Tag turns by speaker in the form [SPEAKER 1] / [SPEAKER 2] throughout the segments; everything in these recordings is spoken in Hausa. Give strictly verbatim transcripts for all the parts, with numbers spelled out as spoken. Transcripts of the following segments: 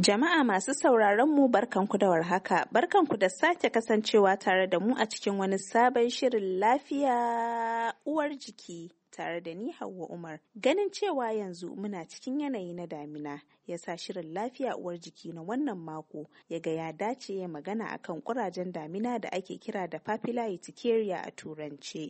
[SPEAKER 1] Jama'a masu sauraron mu barkanku da warhaka, barkanku da sake kasancewa tare da mu a cikin wani sabon shirin lafiya uwar jiki tare da ni Hauwa Umar. Ganin cewa yanzu muna cikin yanayi na damina, ya sa shirin lafiya uwar jiki na wannan mako ya ga ya dace ya magana akan kurajen damina da ake kira da papilla urticaria a turance.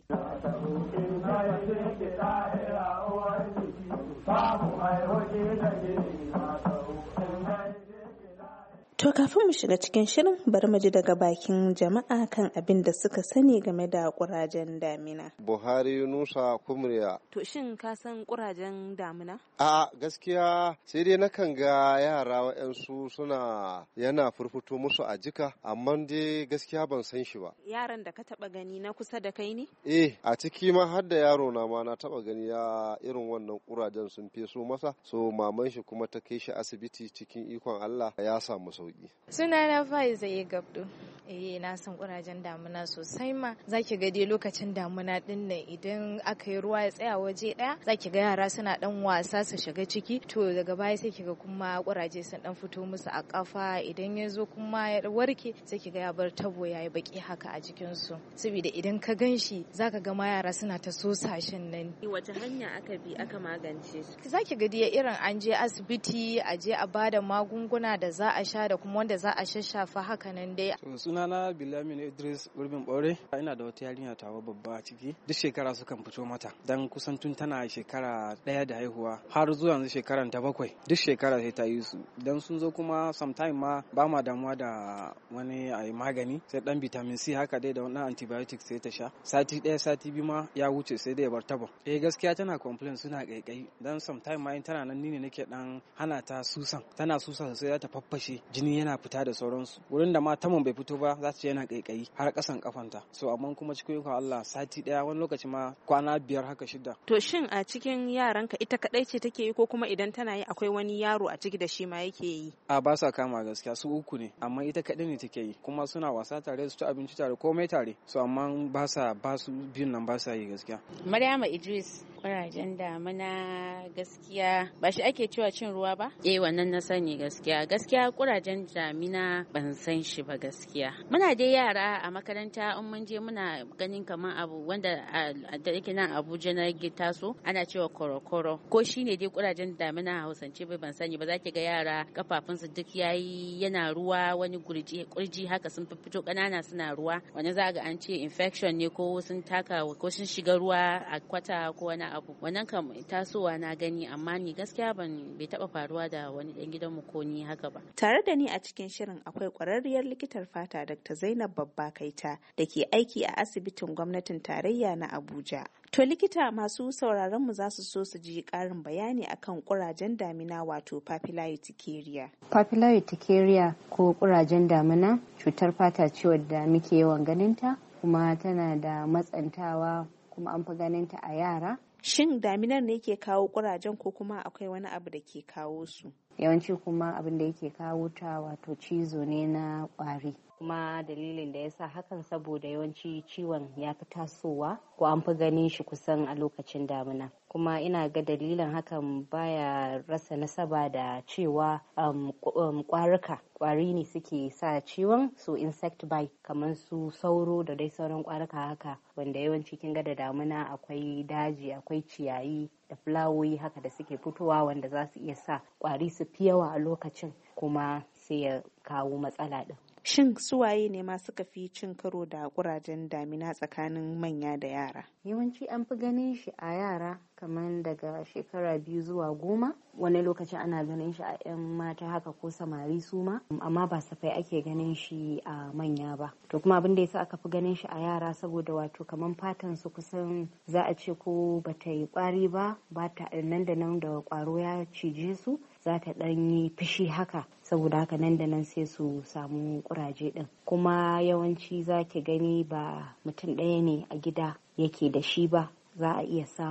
[SPEAKER 1] To kafin mu shiga cikin shirin bari mu ji daga bakin jama'a kan abin da suka sani game da kurajen damina.
[SPEAKER 2] Buhari Yunusa Kumriya.
[SPEAKER 1] To shin ka san kurajen damina?
[SPEAKER 2] A gaskiya sai dai nakan ga yara wa'yansu suna yana furfuto musu a jika, amma dai gaskiya ban san shi ba.
[SPEAKER 1] Yaran da ka taba gani na kusa da kai ne?
[SPEAKER 2] Eh, a ciki ma har da yaro na ma na taba gani ya irin wannan kurajen sun feso masa, so maman shi kuma ta kai shi asibiti, cikin ikon Allah ya samu sauki.
[SPEAKER 3] Suna na Faiza ya gabdo. Eh na san kurajen damuna sosai ma. Zaki ga dai lokacin damuna din nan idan aka yi ruwa ya tsaya waje daya, zaki ga yara suna dan wasa su shiga ciki, to daga baya sai kiga kuma kuraje sun dan fito musu a kafa, idan ya zo kuma ya warke sai kiga ya bar tabo yayi baki haka a jikin su. Saboda idan ka ganshi zaka ga ma yara suna ta sosashin nan.
[SPEAKER 1] Wace hanya aka bi aka magance su?
[SPEAKER 3] Zaki ga dai irin an je asibiti, a je a bada magunguna da za a sha da kuma wanda za a shashafa haka nan dai.
[SPEAKER 4] Sunana Bilamin Idris Gurbin Bore, ina da wata yarinya tawa babba a ciki. Duk shekara sukan fito mata. Dan kusan tun tana shekara ɗaya da haihuwa har zuwa yanzu shekaran ta bakwai. Duk shekara sai ta yi su. Dan sun zo kuma sometime ma ba ma damuwa da wani a magani, sai dan vitamin C haka dai da wani antibiotics sai ta sha. Sati ɗaya sati biyu ma ya wuce sai dai ya bar tabon. Eh gaskiya tana complain suna kaikai. Dan sometime ma in tana nan ni ne nake dan hana ta susan. Tana susan sai ta faffashe, jini yana fita da sauransu. Wurin da ma tamon bai fito ba za ta ce yana kaikayi har kasan kafanta. So amma kuma cikin ikon Allah sati daya wani lokaci ma kwana biyar haka shida.
[SPEAKER 1] To shin a cikin yaranka ita kadai ce take yi ko kuma idan tana yi akwai wani yaro a ciki da shi ma yake yi?
[SPEAKER 4] A ba sa kama gaskiya, su uku ne amma ita kadai ne take yi, kuma suna wasa tare, su ci abinci tare, komai tare. So amma ba sa ba su biyun nan ba sa yi gaskiya.
[SPEAKER 5] Maryama Idris, kurajen damuna gaskiya ba shi ake cewa cin ruwa ba? Eh wannan na sani gaskiya. Gaskiya kurajen damina ban san shi ba gaskiya. Muna dai yara a makaranta in mun je muna ganin kaman abu wanda da yake nan Abuja na taso ana cewa korokoro. Ko shine dai kurajen damina a Hausance bai ban sani ba, zaki ga yara kafafunsu duk yayi yana ruwa, wani gurji kurji haka sun fito kanana suna ruwa. Wani za ga an ce infection ne ko sun taka ko sun shiga ruwa a kwata ko wani abu. Wannan kam tasowa na gani, amma ni gaskiya ban bai taba faruwa da wani dan gidanmu ko ni haka ba.
[SPEAKER 1] Tare da ni a cikin shirin akwai kwararriyar likitar fata Dr. Zainab Babba Kaita da ke aiki a asibitin gwamnatin tarayya na Abuja. To likita, masu sauraron mu za su so su ji karin bayani akan kurajen damina wato papilla urticaria.
[SPEAKER 6] Papilla urticaria ko kurajen damina cutar fata ce wadda muke yawan ganinta, kuma tana da matsantawa, kuma an fi ganinta a yara.
[SPEAKER 1] Shin daminar ne ke kawo kurajen ko kuma akwai wani abu da ke kawo su?
[SPEAKER 6] Yawanci kuma abin da yake kawo ta wato cizo ne na ƙwari. Kuma dalilin da ya sa hakan saboda yawanci ciwon ya fi tasowa ko an fi ganin shi kusan a lokacin damina. Kuma ina ga dalilin hakan baya rasa nasaba da cewa um, um, ƙwarika ƙwari ne suke sa ciwon, so insect bite kamar su sauro da dai sauran ƙwarika haka, wanda yawanci kin ga da damina akwai daji, akwai ciyayi da fulawoyi haka da suke fitowa wanda za su iya sa ƙwari su fi yawa a lokacin, kuma sai ya kawo matsala din.
[SPEAKER 1] Shin suwaye ne ma suka fi cin karo da kurajen damina tsakanin manya da yara?
[SPEAKER 6] Yawanci an fi ganin shi a yara kamar daga shekara biyu zuwa goma. Wani lokaci ana ganin shi a 'yan mata haka ko samari su ma, amma ba safai ake ganin shi a manya ba. To kuma abin da yasa aka fi ganin shi a yara saboda wato kamar fatan su kusan za a ce ko bata yi kwari ba, ba ta nan da nan da kwaro ya cije su za ta ɗan yi fishi haka, saboda haka nan da nan sai su samu kuraje ɗin. Kuma yawanci za ki gani ba mutum ɗaya ne a gida yake da shi ba, za a iya samun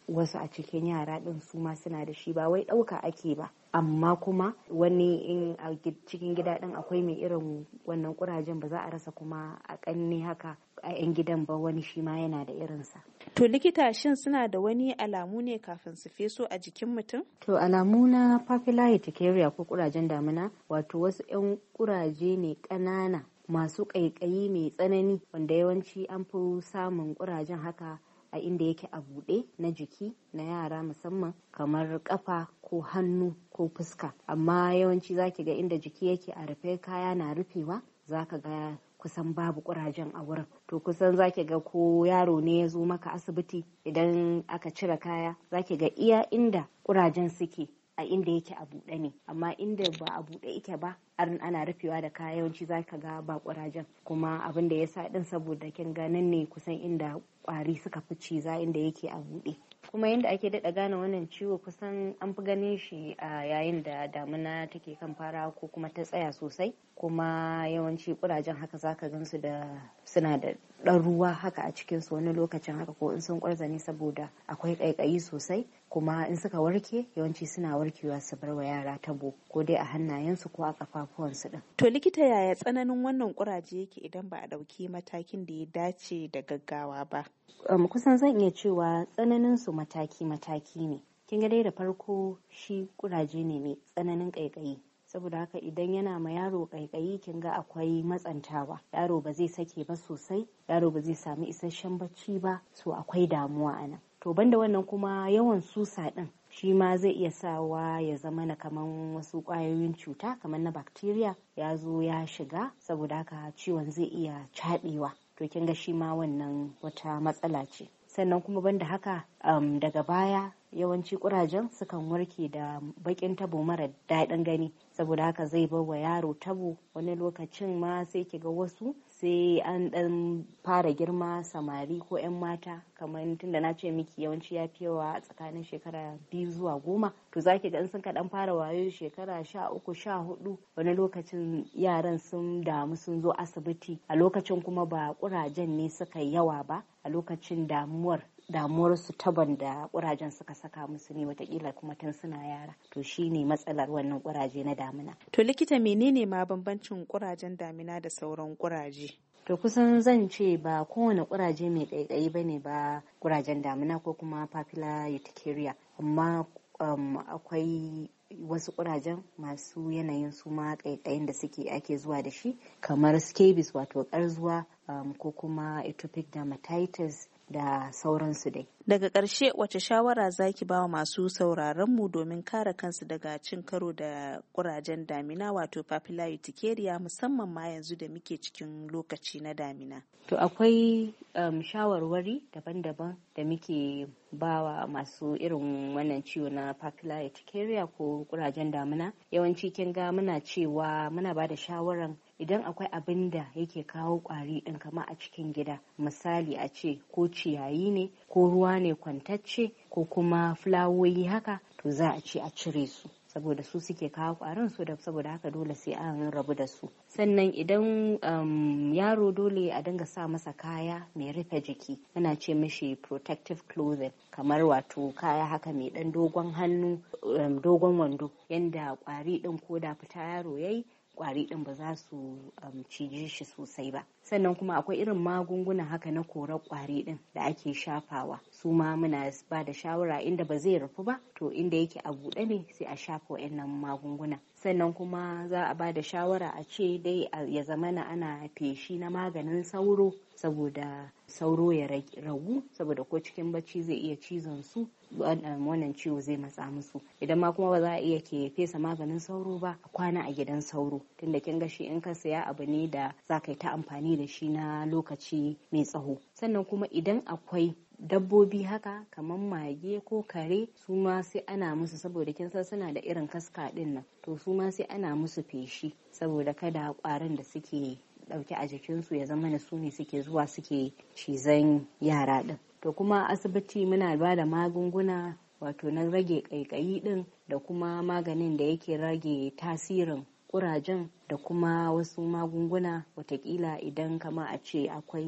[SPEAKER 6] wasu a cikin yara din su ma suna da shi, ba wai ɗauka ake ba, amma kuma wani in a cikin gida din akwai mai irin wannan kurajen ba za a rasa kuma a ƙanne haka a 'yan gidan ba wani shi ma yana da irinsa.
[SPEAKER 1] To likita, shin suna da wani alamu ne kafin su feso a jikin mutum?
[SPEAKER 6] To alamu na papillary urticaria ko kurajen damina wato wasu 'yan kuraje ne ƙanana masu ƙaiƙayi mai tsanani wanda yawanci an fi samun kurajen haka a inda yake a buɗe na jiki na yara musamman kamar kafa ko hannu ko fuska, amma yawanci zaki ga inda jiki yake a rufe kaya na rufewa zaka ga kusan babu kurajen a wurin. To kusan zaki ga ko yaro ne ya zo maka asibiti idan aka cire kaya zaki ga iya inda kurajen suke a inda yake a buɗe ne, amma inda ba a buɗe yake ba ana rufewa da kaya yawanci zaka ga ba kurajen, kuma abin da ya sa din saboda kin ga nan ne kusan inda kwari suka fi ciza inda yake a buɗe. Kuma yadda ake daɗa gane wannan ciwo kusan an fi ganin shi a yayin da damuna take kan fara ko kuma ta tsaya sosai, kuma yawanci kurajen haka zaka gansu da suna da ɗan ruwa haka a cikinsu wani lokacin haka, ko in sun ƙwarzane saboda akwai ƙaiƙayi sosai, kuma in suka warke yawanci suna warkewa su bar wa yara tabo ko dai a hannayensu ko a kafafuwansu din.
[SPEAKER 1] To likita, yaya tsananin wannan kuraje yake idan ba a ɗauki matakin da ya dace da gaggawa ba?
[SPEAKER 6] Um, kusan zan iya cewa tsananin su mataki-mataki ne. Kin ga dai da farko shi kuraje ne mai tsananin ƙaiƙayi, saboda haka idan yana ma yaro ƙaiƙayi kin ga akwai matsantawa, yaro ba zai sake ba sosai, yaro ba zai sami isasshen bacci ba, so akwai damuwa a nan. To banda wannan kuma yawan susa din shi ma zai iya sawa ya zama na kaman wasu ƙwayoyin cuta kamar na bacteria ya zo ya shiga, saboda haka ciwon zai iya caɓewa. To kin ga shi ma wannan wata matsala ce. Sannan kuma banda haka um, daga baya yawanci kurajen sukan warke da bakin tabo mara daɗin gani, saboda haka zai bar wa yaro tabo, wani lokacin ma sai kiga wasu sai an ɗan fara girma samari ko 'yan mata, kamar tunda na ce miki yawanci ya fi yawa a tsakanin shekara biyu zuwa goma, to zaki ga in sun kaɗan fara wayo shekara sha uku sha hudu wani lokacin yaran sun damu sun zo asibiti, a lokacin kuma ba kurajen ne suka yawa ba, a lokacin damuwar damuwar su taban da kurajen suka saka musu ne watakila kuma tun suna yara. To shi ne matsalar wannan kuraje na damina.
[SPEAKER 1] To likita, menene ma bambancin kurajen damina da sauran kuraje?
[SPEAKER 6] To kusan zan ce ba kowane kuraje mai ƙaiƙayi ba ne ba kurajen damina ko kuma papillary urticaria, amma um, akwai wasu kurajen masu yanayin su ma ƙaiƙayin da suke ake zuwa da shi kamar scabies wato ƙarzuwa um, ko kuma atopic dermatitis da sauransu dai.
[SPEAKER 1] Daga ƙarshe, wace shawara zaki ba wa masu sauraron mu domin kare kansu daga cin karo da kurajen damina wato papillary urticaria, musamman ma yanzu da muke cikin lokaci na damina?
[SPEAKER 6] To akwai um, shawarwari daban-daban da muke bawa masu irin wannan ciwo na papillary urticaria ko kurajen damina. Yawanci kin ga muna cewa muna ba da shawaran idan akwai abin da yake kawo kwari din kama a cikin gida, misali a ce ko ciyayi ne ko ruwa ne kwantacce ko kuma fulawoyi haka, to za a ce a cire su saboda su suke kawo kwarin su, da saboda haka dole sai an rabu da su. Sannan idan um, yaro dole a dinga sa masa kaya mai rufe jiki, ana ce mishi protective clothing, kamar wato kaya haka mai dan dogon hannu um, dogon wando, yanda kwari din ko da fita yaro yayi kwari din ba za su um, cije shi sosai ba. Sannan kuma akwai irin magunguna haka na korar kwari din da ake shafawa, su ma muna ba da shawara inda ba zai rufu ba, to inda yake a buɗe ne sai a shafa wa'annan magunguna. Sannan kuma za a ba da shawara a ce dai ya zamana ana feshi na maganin sauro saboda sauro ya ragu, saboda ko cikin bacci zai iya cizon su, wannan ciwo zai matsa musu. Idan ma kuma ba za a iya ke fesa maganin sauro ba, a kwana a gidan sauro, tunda kin ga shi in ka saya abu ne da za ka yi ta amfani da shi na lokaci mai tsaho. Sannan kuma idan akwai dabbobi haka kamar mage ko kare, su ma sai ana musu, saboda kin san suna da irin kaska din nan, to su ma sai ana musu feshi saboda kada kwarin da suke dauke a jikinsu ya zama na su ne suke zuwa suke cizon yara din. To kuma asibiti muna ba da magunguna wato na rage ƙaiƙayi din da kuma maganin da yake rage tasirin kurajen, da kuma wasu magunguna watakila idan kama a ce akwai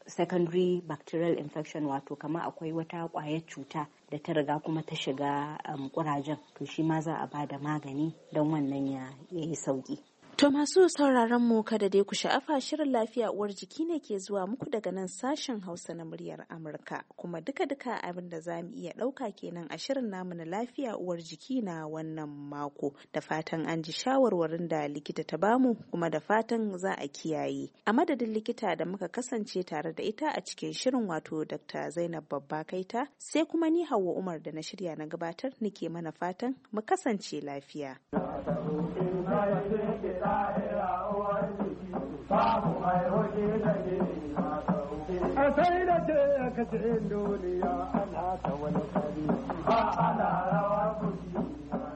[SPEAKER 6] secondary bacterial infection, wato kama akwai wata ƙwayar cuta da ta riga kuma ta shiga um, ƙurajen, to shi ma za a ba da magani don wannan ya yi sauƙi.
[SPEAKER 1] To masu sauraron mu kada dai ku sha'afa, shirin lafiya uwar jiki ne ke zuwa muku daga nan sashen Hausa na muryar Amurka, kuma duka-duka abin da za mu iya ɗauka kenan a shirin namu na lafiya uwar jiki na wannan mako. Da fatan an ji shawarwarin da likita ta bamu, kuma da fatan za a kiyaye. A madadin likita da muka kasance tare da ita a cikin shirin, wato Dakta Zainab Babba Kaita, sai kuma ni Hauwa Umar da na shirya na gabatar nake mana fatan mu kasance lafiya.
[SPEAKER 7] A sai da ce ka ce duniya ana ta wani kari ba ana rawa kuɗi.